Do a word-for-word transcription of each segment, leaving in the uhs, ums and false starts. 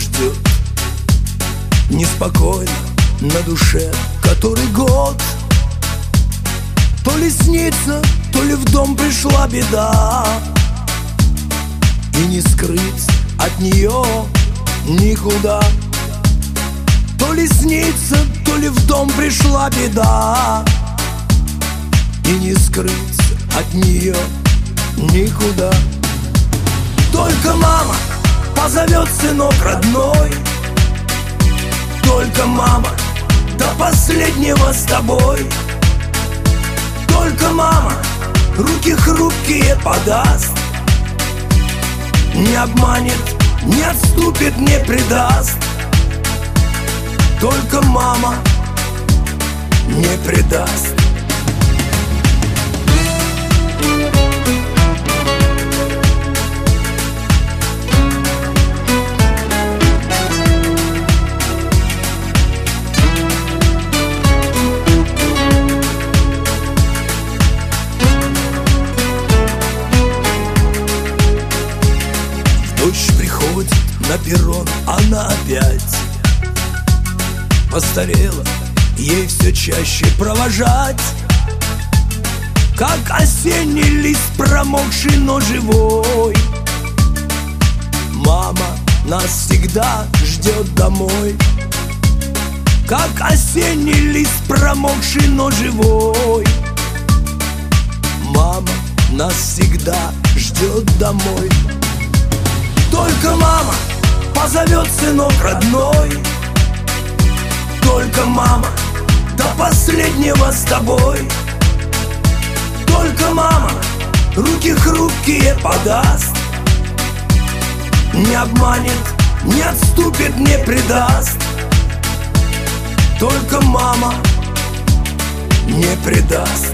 ждет. Неспокойно на душе который год. То ли снится, то ли в дом пришла беда, и не скрыться от нее никуда. То ли снится, то ли в дом пришла беда, и не скрыться от нее никуда. Только мама позовет сынок родной, только мама до последнего с тобой. Только мама руки хрупкие подаст, не обманет, не отступит, не предаст. Только мама не предаст. Дождь приходит на перрон, она опять постарела, ей все чаще провожать. Как осенний лист промокший, но живой, мама нас всегда ждет домой. Как осенний лист промокший, но живой, мама нас всегда ждет домой. Только мама позовет сынок родной, только мама до последнего с тобой. Только мама руки хрупкие подаст, не обманет, не отступит, не предаст. Только мама не предаст.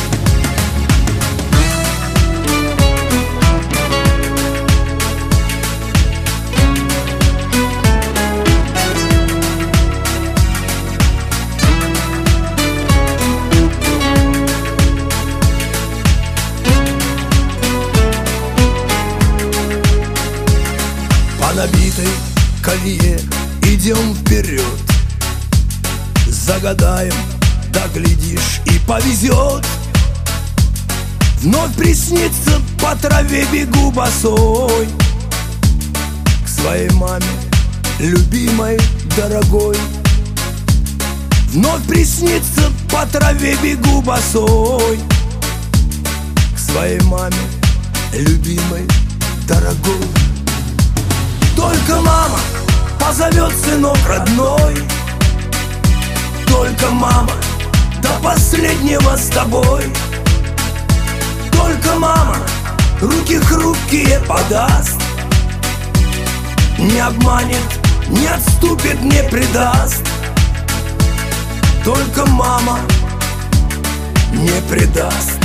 По набитой колее идем вперед, загадаем, да глядишь и повезет. Вновь приснится, по траве бегу босой к своей маме, любимой, дорогой. Вновь приснится, по траве бегу босой к своей маме, любимой, дорогой. Только мама позовет сынок родной, только мама до последнего с тобой. Только мама руки хрупкие подаст, не обманет, не отступит, не предаст. Только мама не предаст.